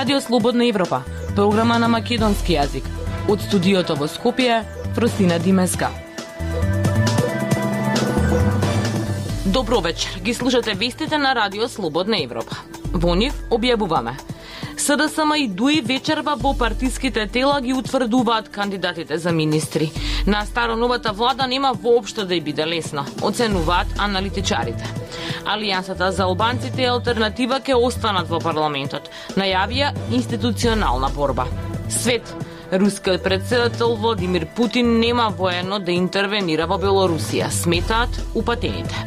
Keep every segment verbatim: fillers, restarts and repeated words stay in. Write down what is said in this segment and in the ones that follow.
Радио Слободна Европа, програма на македонски јазик. Од студиото во Скопје, Фростина Димеска. Добро вечер, ги слушате вестите на Радио Слободна Европа. Во нив објавуваме: СДСМ и ДУИ вечерва во партиските тела ги утврдуваат кандидатите за министри. На староновата влада нема воопшто да ја биде лесно, оценуваат аналитичарите. Алијансата за албанците и алтернатива ќе останат во парламентот. Најавија институционална борба. Свет. Рускиот председател Владимир Путин нема воено да интервенира во Белорусија, сметаат упатените.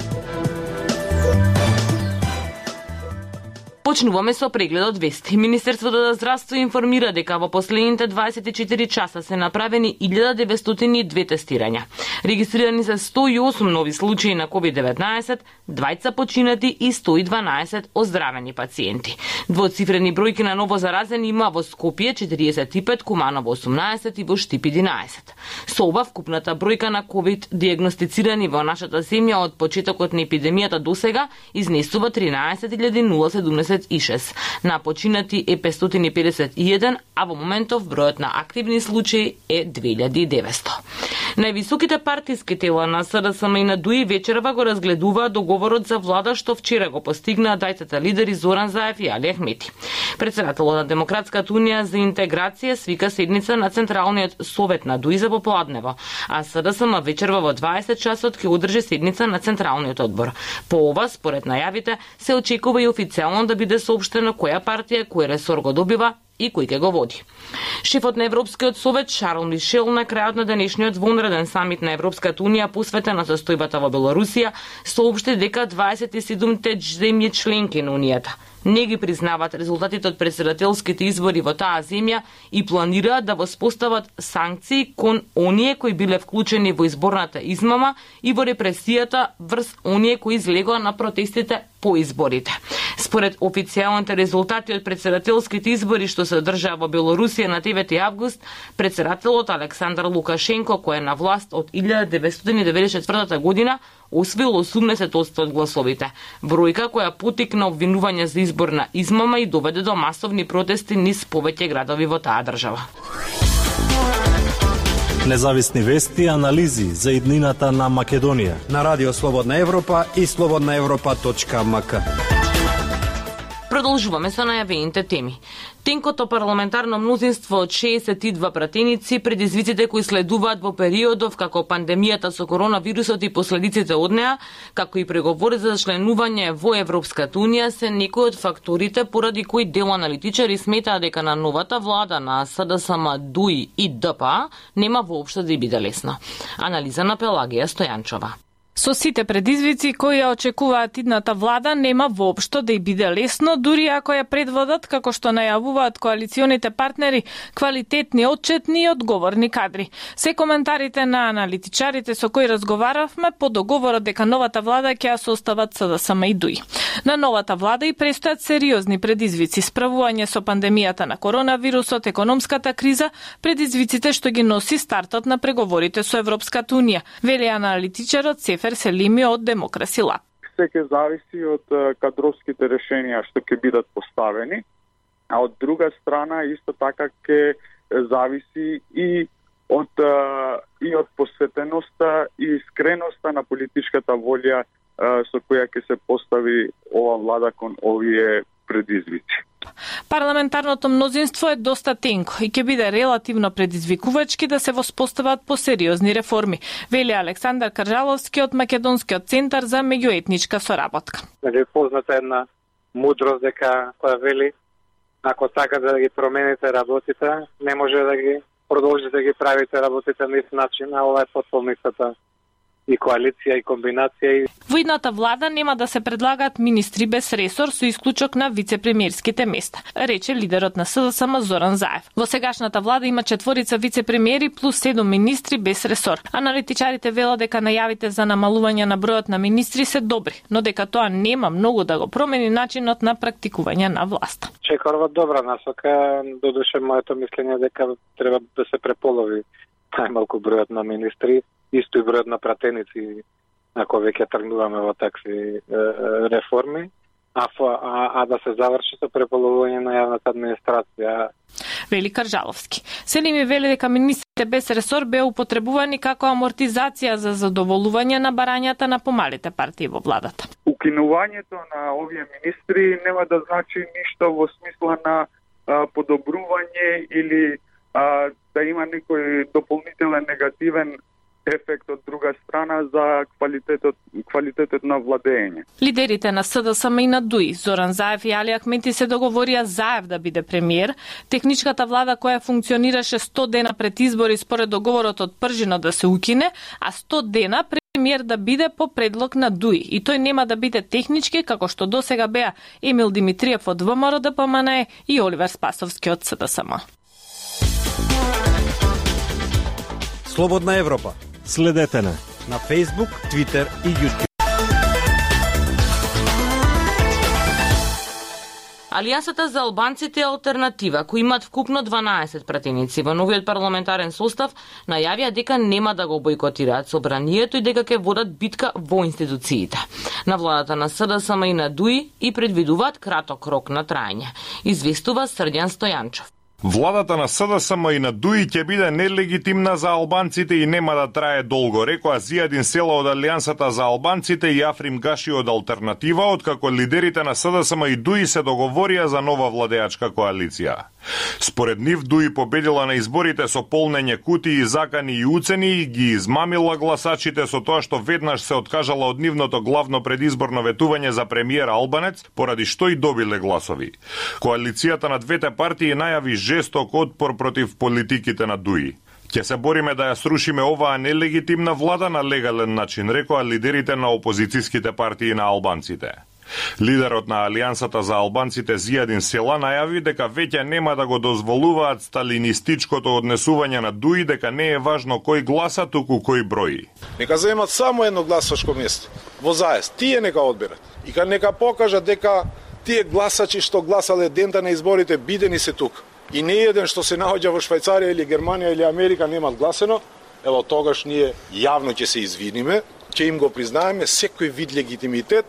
Почнуваме со прегледот вести. Министерството за здравство информира дека во последните дваесет и четири часа се направени илјада деветстотини и две тестирања. Регистрирани се сто и осум нови случаи на ковид деветнаесет, двајца починати и сто и дванаесет оздравени пациенти. Двоцифрени бројки на ново заразени има во Скопје четириесет и пет, Куманово осумнаесет и во Штип единаесет. Со ова вкупната бројка на ковид диагностицирани во нашата земја од почетокот на епидемијата досега изнесува тринаесет илјади седумдесет и шест. На починати е петстотини и педесет и еден, а во моментов бројот на активни случаи е две илјади и деветсто. Највисоките партиски тела на СДСМ и на ДУИ вечерва го разгледуваат договорот за влада што вчера го постигнаа дајцата лидери Зоран Заев и Али Ахмети. Председателот на Демократската унија за интеграција свика седница на Централниот совет на ДУИ за попладнево, а СДСМ вечерва во дваесет часот ќе одржи седница на Централниот одбор. По ова, според најавите, се очекува и официјално да биде соопштено која партија кој ресор го добива и кој ќе го води. Шефот на Европскиот совет Шарл Мишел на крајот на денешниот вонреден самит на Европската унија посветен на состојбата во Белорусија соопшти дека дваесет и седумте земји членки на унијата не ги признаваат резултатите од претседателските избори во таа земја и планираат да воспостават санкции кон оние кои биле вклучени во изборната измама и во репресијата врз оние кои излегоа на протестите по изборите. Според официјалните резултати од претседателските избори што се одржаа во Белорусија на девети август, претседателот Александар Лукашенко, кој е на власт од илјада деветстотини деветдесет и четвртата година, освоил осумдесет одсто од гласовите. Бројка која потикна обвинување за изборна измама и доведе до масовни протести низ повеќе градови во таа држава. Независни вести и анализи за иднината на Македонија на Радио Слободна Европа и слободна европа точка ем ка. Продолжуваме со најавените теми. Тенкото парламентарно мнозинство од шеесет и два пратеници, предизвиците кои следуваат во периодов како пандемијата со коронавирусот и последиците од неа, како и преговори за членување во Европската унија се некои од факторите поради кои дел аналитичари сметаат дека на новата влада на СДСМ, ДУИ и ДПА нема воопшто да биде лесно. Анализа на Пелагија Стојанчова. Со сите предизвици кои ја очекуваат идната влада, нема воопшто да ја биде лесно, дури ако ја предводат, како што најавуваат коалиционите партнери, квалитетни, отчетни и одговорни кадри. Се коментарите на аналитичарите со кои разговаравме по договорот дека новата влада ќе ја состават СДСМ и ДУИ. На новата влада и престојат сериозни предизвици: справување со пандемијата на коронавирусот, економската криза, предизвиците што ги носи стартот на преговорите со Европската унија, вели аналитичарот Сефер Селими од Демокраси Лаб. Се ќе зависи од кадровските решенија што ќе бидат поставени, а од друга страна исто така ќе зависи и од и од посветеноста и искреноста на политичката волја со која ќе се постави ова влада кон овие предизвици. Парламентарното мнозинство е доста тенко и ќе биде релативно предизвикувачки да се воспостават по сериозни реформи, вели Александар Каржаловски од Македонскиот центар за меѓуетничка соработка. Е позната една мудрост дека која вели ако сакате да ги промените работите, не може да ги продолжите да ги правите работите на ист начин, а ова е потполницата и коалиција и комбинација. Во идната влада нема да се предлагаат министри без ресор со исклучок на вице-премиерските места, рече лидерот на СДСМ Зоран Заев. Во сегашната влада има четворица вице-премиери плюс седум министри без ресор. Аналитичарите велат дека најавите за намалување на бројот на министри се добри, но дека тоа нема многу да го промени начинот на практикување на власта. Чекорва добра насока, додуше моето мислење дека треба да се преполови најмалку бројот на министри, исто и бројот на пратеници, ако веќе тргнуваме во такви е, реформи. а, а, а да се заврши со преполовување на јавната администрација. Вели Каржаловски. Селими вели дека министрите без ресор беа употребувани како амортизација за задоволување на барањата на помалите партии во владата. Укинувањето на овие министри нема да значи ништо во смисла на а, подобрување или а, да има некој дополнителен негативен ефект од друга страна за квалитетот квалитетот на владење. Лидерите на СДСМ и на ДУИ, Зоран Заев и Али Ахмети, се договорија Заев да биде премиер. Техничката влада која функционираше сто дена пред избори според договорот од Пржино да се укине, а сто дена премиер да биде по предлог на ДУИ. И тој нема да биде технички, како што досега беа Емил Димитриев од ВМРО Д П М Н Е и Оливер Спасовски од СДСМ. Слободна Европа. Следете на на Facebook, Twitter и YouTube. Алијансата за албанците е алтернатива, кои имат вкупно дванаесет пратеници во новиот парламентарен состав, најавија дека нема да го бойкотираат собранието и дека ќе водат битка во институциите. На владата на СДСМ и на ДУИ и предвидуваат краток рок на трајање, известува Срдјан Стојанчов. Владата на СДСМ и на ДУИ ќе биде нелегитимна за албанците и нема да трае долго, рекоа Зијадин Села од Алијансата за албанците и Африм Гаши од Алтернатива, откако лидерите на СДСМ и ДУИ се договорија за нова владеачка коалиција. Според нив ДУИ победила на изборите со полнење кутии, закани и уцени и ги измамила гласачите со тоа што веднаш се откажала од нивното главно предизборно ветување за премиер албанец, поради што и добиле гласови. Коалицијата на двете партии најави жесток отпор против политиките на ДУИ. Ќе се бориме да ја срушиме оваа нелегитимна влада на легален начин, рекоа лидерите на опозицијските партии на албанците. Лидерот на Алијансата за албанците Зијадин Села најави дека веќе нема да го дозволуваат сталинистичкото однесување на ДУИ, дека не е важно кој гласа, туку кој брои. Нека земат само едно гласачко место во заес. Тие нека одберат. И нека покажат дека тие гласачи што гласале дента на изборите бидени се тука. И не еден што се наоѓа во Швајцарија или Германија или Америка немат гласено, ево тогаш ние јавно ќе се извиниме, ќе им го признаеме секој вид легитимитет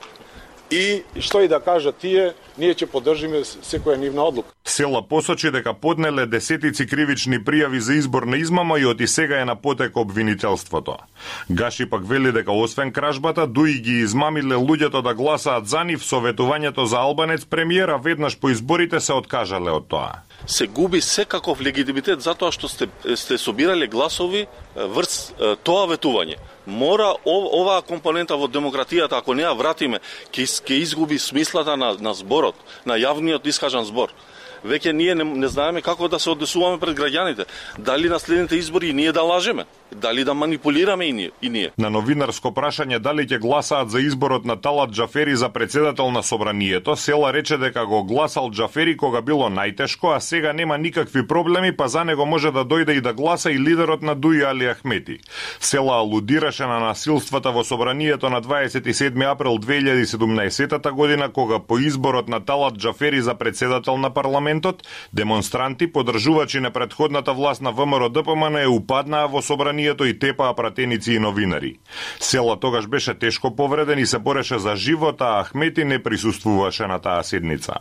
и што и да кажат тие, ние ќе поддржиме секоја нивна одлука. Села посочи дека поднеле десетици кривични пријави за избор на измама и оти сега е на потек обвинителството. Гаши пак вели дека освен кражбата, ДУИ ги измамиле луѓето да гласаат за нив со ветувањето за албанец премиера, веднаш по изборите се откажале од тоа. Се губи секаков легитимитет затоа што сте, сте собирале гласови врз тоа ветување. Мора оваа компонента во демократијата, ако не ја вратиме, ќе ќе изгуби смислата на, на зборот, на јавниот искажан збор. Веќе ние не, не знаеме како да се однесуваме пред граѓаните. Дали на следните избори ние да лажеме? Дали да манипулираме и ние? И ние? На новинарско прашање дали ќе гласаат за изборот на Талат Џафери за председател на собранието, Села рече дека го гласал Џафери кога било најтешко, а сега нема никакви проблеми, па за него може да дојде и да гласа и лидерот на ДУИ Али Ахмети. Села алудираше на насилствата во собранието на дваесет и седми април две илјади и седумнаесета година, кога по изборот на Талат Џафери за председател на парламентот, демонстранти, поддржувачи на претходната власт на ВМРО Д П М Н Е упаднаа во собранието и тепаа пратеници и новинари. Села тогаш беше тешко повреден и се бореше за живот, а Ахмети не присуствуваше на таа седница.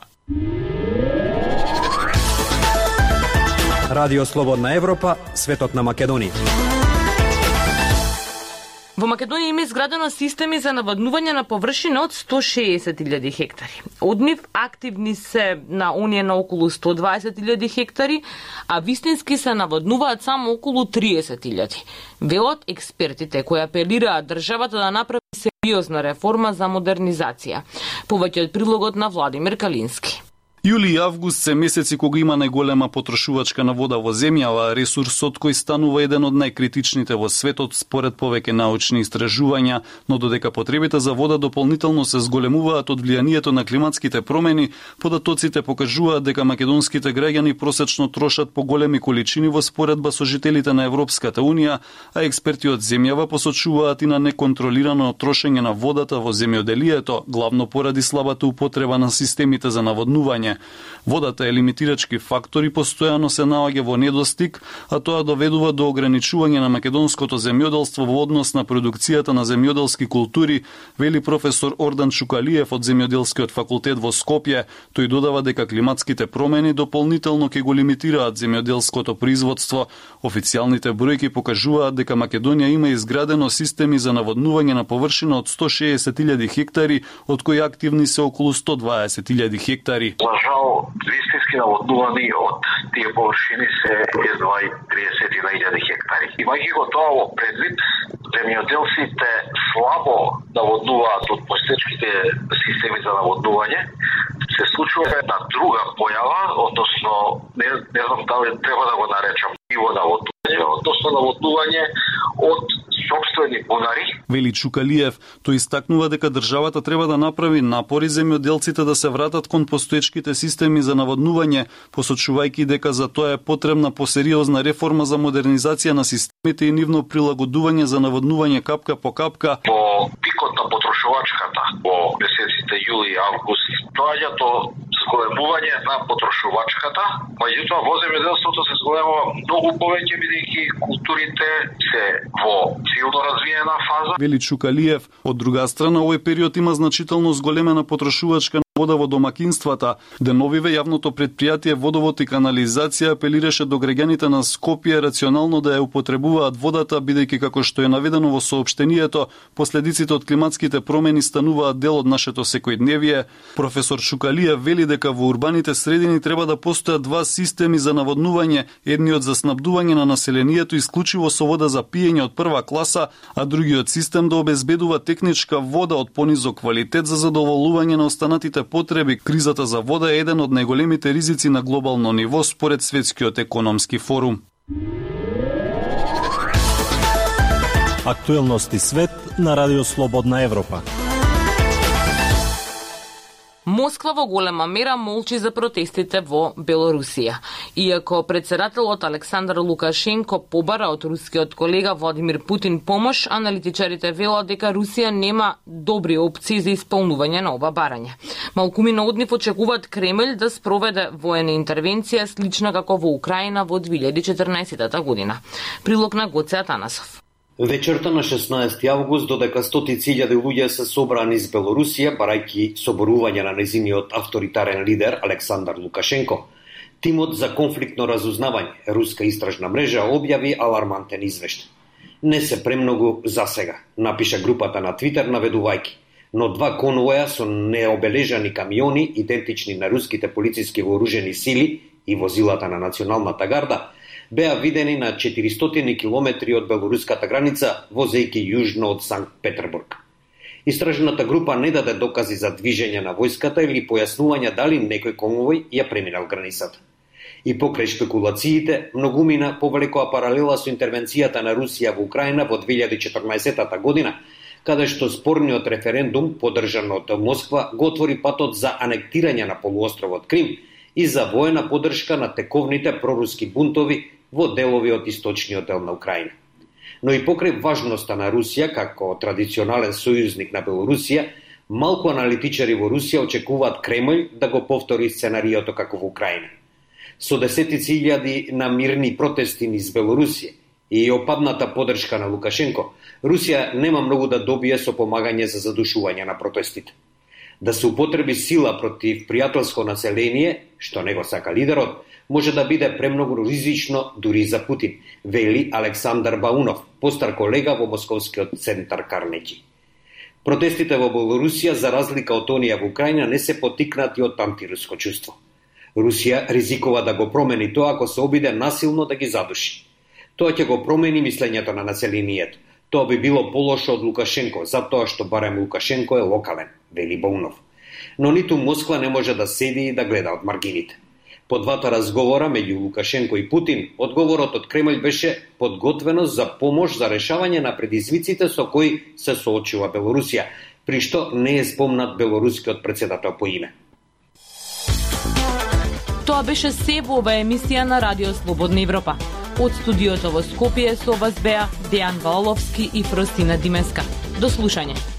Радио Слободна Европа, светот на Македонија. Во Македонија има изградено системи за наводнување на површина од сто шеесет илјади хектари. Од нив активни се на оние на околу сто дваесет илјади хектари, а вистински се наводнуваат само околу триесет илјади. Велат експертите кои апелираат државата да направи сериозна реформа за модернизација. Повеќе од прилогот на Владимир Калински. Јули и август се месеци кога има најголема потрошувачка на вода во земјава, ресурсот кој станува еден од најкритичните во светот според повеќе научни истражувања, но додека потребите за вода дополнително се зголемуваат од влијанието на климатските промени, податоците покажуваат дека македонските граѓани просечно трошат поголеми количини во споредба со жителите на Европската унија, а експерти од земјава посочуваат и на неконтролирано трошење на водата во земјоделието, главно поради слабата употреба на системите за наводнување. Водата е лимитирачки фактор и постојано се наоѓа во недостиг, а тоа доведува до ограничување на македонското земјоделство во однос на продукцијата на земјоделски култури, вели професор Ордан Чукалиев од Земјоделскиот факултет во Скопје. Тој додава дека климатските промени дополнително ќе го лимитираат земјоделското производство. Официјалните бројки покажуваат дека Македонија има изградено системи за наводнување на површина од сто шеесет илјади хектари, од кои активни се околу сто дваесет илјади хектари. За жал, вистински наводнувани од тие површини се едва и триесет илјади хектари. Имајќи го тоа во предвид, земјоделците слабо наводнуваат од постоечките системи за наводнување. Се случува една друга појава, односно не, не знам дали треба да го наречам ниво наводнување, односно наводнување од собствени бунари. Вели Чукалиев, тој истакнува дека државата треба да направи напори земјоделците да се вратат кон постоечките системи за наводнување, посочувајќи дека за тоа е потребна посериозна реформа за модернизација на системите и нивно прилагодување за наводнување капка по капка. По пикот на потрошувачката во месеците јули и август доаѓа до зголемување на потрошувачката, меѓутоа во земјоделството се зголемува многу повеќе бидејќи културите се во силно развиена фаза. Вели Чукалиев, од друга страна овој период има значително зголемена потрошувачка вода во домакинствата. Деновиве јавното претпријатие Водовод и канализација апелираше до граѓаните на Скопје рационално да ја употребуваат водата, бидејќи како што е наведено во соопштението, последиците од климатските промени стануваат дел од нашето секојдневие. Професор Чукалиев вели дека во урбаните средини треба да постојат два системи за наводнување, едниот за снабдување на населението исклучиво со вода за пиење од прва класа, а другиот систем да обезбедува техничка вода од понизок квалитет за задоволување на останатите потреби. Кризата за вода е еден од најголемите ризици на глобално ниво според Светскиот економски форум. Актуелности свет на Радио Слободна Европа. Москва во голема мера молчи за протестите во Белорусија. Иако председателот Александар Лукашенко побара од рускиот колега Владимир Путин помош, аналитичарите велат дека Русија нема добри опции за исполнување на ова барање. Малкумина од нив очекуваат Кремљ да спроведе воена интервенција слична како во Украина во две илјади и четрнаесетта година. Прилог на Гоце Атанасов. Вечерта на шеснаесети август додека стотици илјади луѓе се собрани из Белорусија барајќи соборување на незиниот авторитарен лидер Александар Лукашенко, тимот за конфликтно разузнавање, руска истражна мрежа, објави алармантен извештај. Не се премногу за сега, напиша групата на Твитер наведувајќи, но два конвоја со необележани камиони, идентични на руските полициски вооружени сили и возилата на Националната гарда, беа видени на четиристотини километри од белоруската граница, возејќи јужно од Санкт Петербург. Истражната група не даде докази за движење на војската или појаснување дали некој конвој ја преминал границата. И покрај шпекулациите, многумина повлекоа паралела со интервенцијата на Русија во Украина во две илјади и четрнаесетта година, каде што спорниот референдум, подржан од Москва, го отвори патот за анектирање на полуостровот Крим и за воена поддршка на тековните проруски бунтови во делови од источниот дел на Украина. Но и покрај важноста на Русија како традиционален сојузник на Белорусија, малку аналитичари во Русија очекуваат Кремљ да го повтори сценариото како во Украина. Со десетици илјади на мирни протести низ Белорусија и опадната поддршка на Лукашенко, Русија нема многу да добие со помагање за задушување на протестите. Да се употреби сила против пријателско население, што не го сака лидерот, може да биде премногу ризично дури за Путин, вели Александар Баунов, постар колега во Московскиот центар Карнеги. Протестите во Белорусија, за разлика од оние во Украина, не се потикнати од антируско чувство. Русија ризикува да го промени тоа ако се обиде насилно да ги задуши. Тоа ќе го промени мислењето на населението. Тоа би било полошо од Лукашенко, затоа што барем Лукашенко е локален, вели Баунов. Но ниту Москва не може да седи и да гледа од маргините. По двата разговора меѓу Лукашенко и Путин, одговорот од Кремљ беше подготвеност за помош за решавање на предизвиците со кои се соочува Белорусија, при што не е спомнат белорускиот председател по име. Тоа беше се во оваа емисија на Радио Слободна Европа. Од студиото во Скопје со вас беа Дејан Валовски и Фростина Димеска. До слушање.